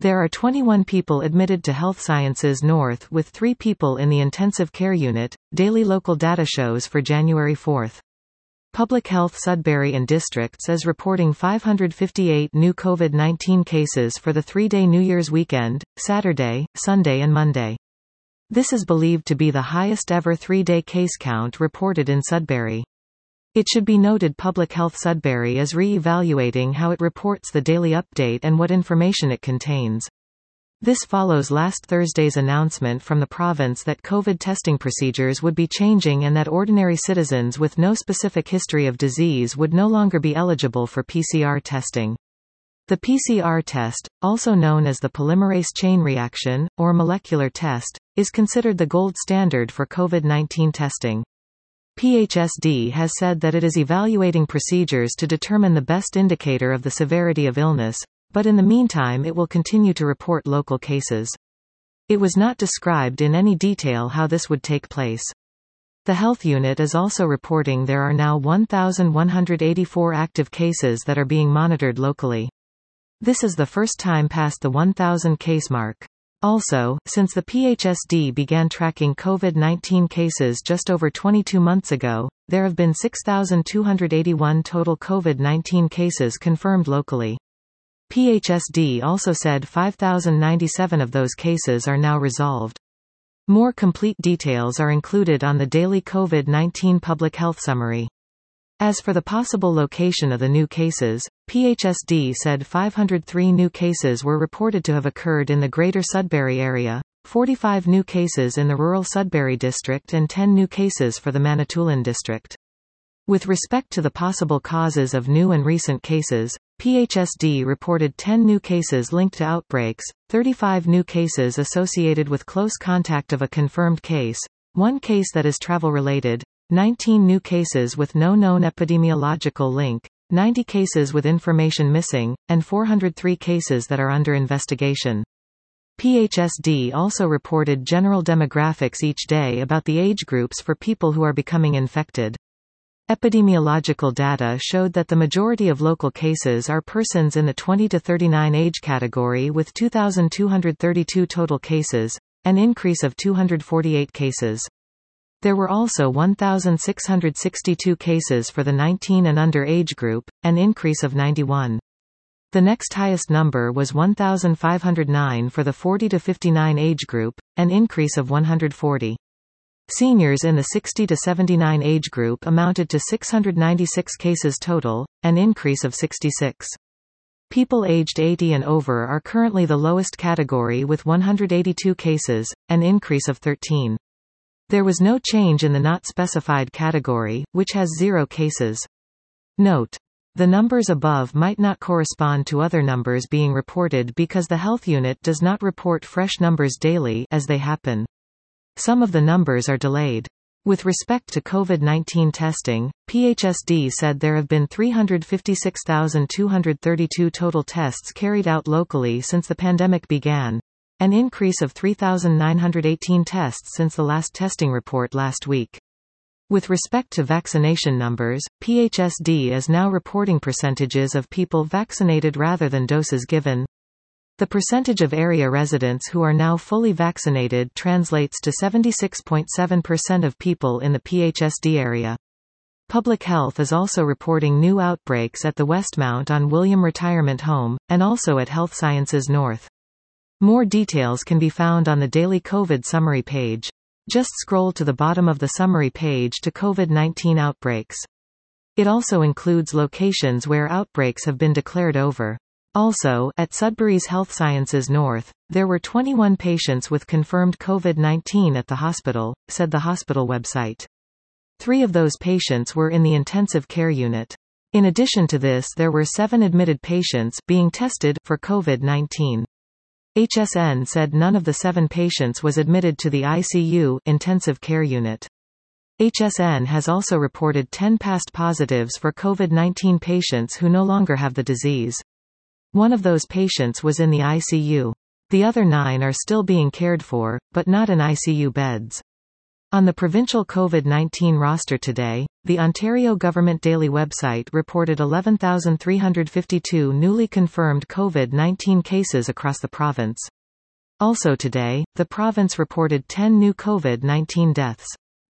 There are 21 people admitted to Health Sciences North with 3 people in the intensive care unit, daily local data shows for January 4. Public Health Sudbury and Districts is reporting 558 new COVID-19 cases for the 3-day New Year's weekend, Saturday, Sunday and Monday. This is believed to be the highest ever 3-day case count reported in Sudbury. It should be noted Public Health Sudbury is re-evaluating how it reports the daily update and what information it contains. This follows last Thursday's announcement from the province that COVID testing procedures would be changing and that ordinary citizens with no specific history of disease would no longer be eligible for PCR testing. The PCR test, also known as the polymerase chain reaction, or molecular test, is considered the gold standard for COVID-19 testing. PHSD has said that it is evaluating procedures to determine the best indicator of the severity of illness, but in the meantime it will continue to report local cases. It was not described in any detail how this would take place. The health unit is also reporting there are now 1,184 active cases that are being monitored locally. This is the first time past the 1,000 case mark. Also, since the PHSD began tracking COVID-19 cases just over 22 months ago, there have been 6,281 total COVID-19 cases confirmed locally. PHSD also said 5,097 of those cases are now resolved. More complete details are included on the daily COVID-19 public health summary. As for the possible location of the new cases, PHSD said 503 new cases were reported to have occurred in the Greater Sudbury area, 45 new cases in the rural Sudbury district and 10 new cases for the Manitoulin district. With respect to the possible causes of new and recent cases, PHSD reported 10 new cases linked to outbreaks, 35 new cases associated with close contact of a confirmed case, 1 case that is travel-related, 19 new cases with no known epidemiological link, 90 cases with information missing, and 403 cases that are under investigation. PHSD also reported general demographics each day about the age groups for people who are becoming infected. Epidemiological data showed that the majority of local cases are persons in the 20 to 39 age category with 2,232 total cases, an increase of 248 cases. There were also 1,662 cases for the 19 and under age group, an increase of 91. The next highest number was 1,509 for the 40 to 59 age group, an increase of 140. Seniors in the 60 to 79 age group amounted to 696 cases total, an increase of 66. People aged 80 and over are currently the lowest category with 182 cases, an increase of 13. There was no change in the not specified category, which has 0 cases. Note: the numbers above might not correspond to other numbers being reported because the health unit does not report fresh numbers daily as they happen. Some of the numbers are delayed. With respect to COVID-19 testing, PHSD said there have been 356,232 total tests carried out locally since the pandemic began, an increase of 3,918 tests since the last testing report last week. With respect to vaccination numbers, PHSD is now reporting percentages of people vaccinated rather than doses given. The percentage of area residents who are now fully vaccinated translates to 76.7% of people in the PHSD area. Public Health is also reporting new outbreaks at the Westmount on William Retirement Home, and also at Health Sciences North. More details can be found on the daily COVID summary page. Just scroll to the bottom of the summary page to COVID-19 outbreaks. It also includes locations where outbreaks have been declared over. Also, at Sudbury's Health Sciences North, there were 21 patients with confirmed COVID-19 at the hospital, said the hospital website. 3 of those patients were in the intensive care unit. In addition to this, there were 7 admitted patients being tested for COVID-19. HSN said none of the 7 patients was admitted to the ICU intensive care unit. HSN has also reported 10 past positives for COVID-19 patients who no longer have the disease. 1 of those patients was in the ICU. The other 9 are still being cared for, but not in ICU beds. On the provincial COVID-19 roster today, the Ontario Government Daily website reported 11,352 newly confirmed COVID-19 cases across the province. Also today, the province reported 10 new COVID-19 deaths.